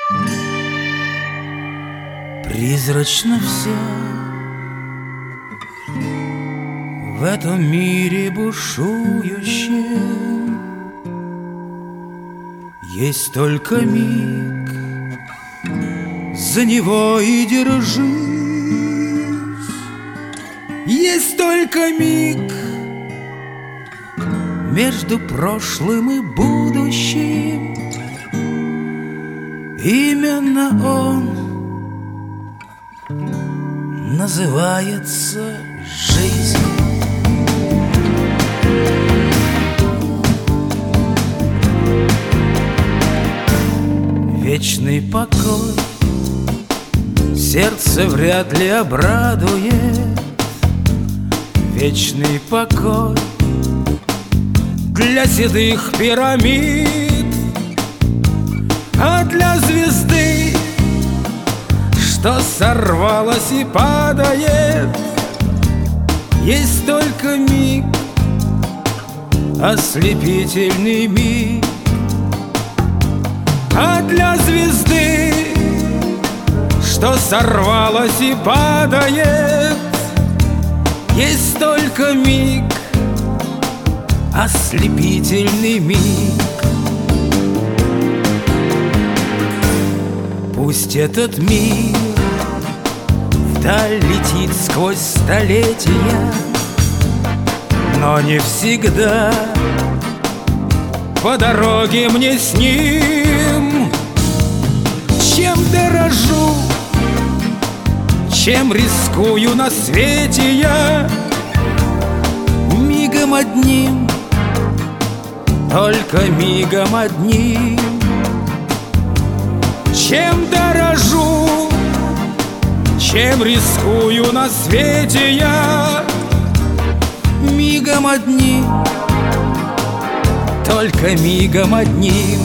Призрачно все в этом мире бушующем. Есть только миг, за него и держись. Есть только миг между прошлым и будущим. Именно он называется жизнь. Вечный покой сердце вряд ли обрадует. Вечный покой для седых пирамид, а для звезды, что сорвалась и падает, есть только миг, ослепительный миг. А для звезды, что сорвалась и падает, есть только миг, ослепительный миг. Пусть этот мир вдаль летит сквозь столетия, но не всегда по дороге мне с ним. Чем дорожу, чем рискую на свете я, мигом одним, только мигом одним. Чем дорожу, чем рискую на свете я, мигом одним, только мигом одним.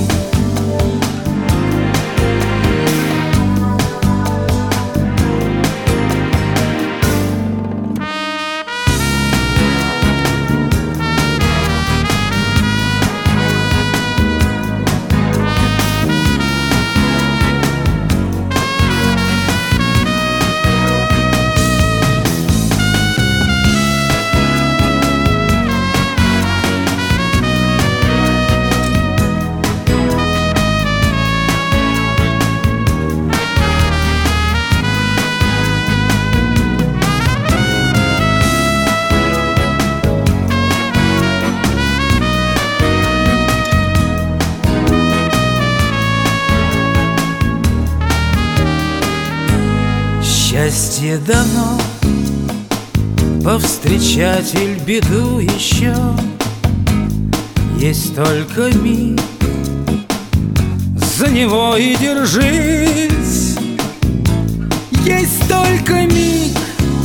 Счастье дано повстречать иль беду еще. Есть только миг, за него и держись. Есть только миг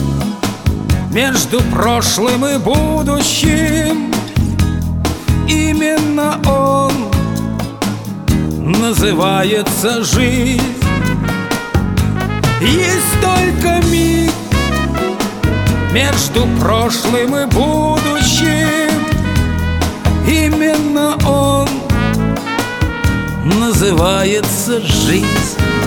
между прошлым и будущим. Именно он называется жизнь. Есть только миг между прошлым и будущим. Именно он называется жизнь.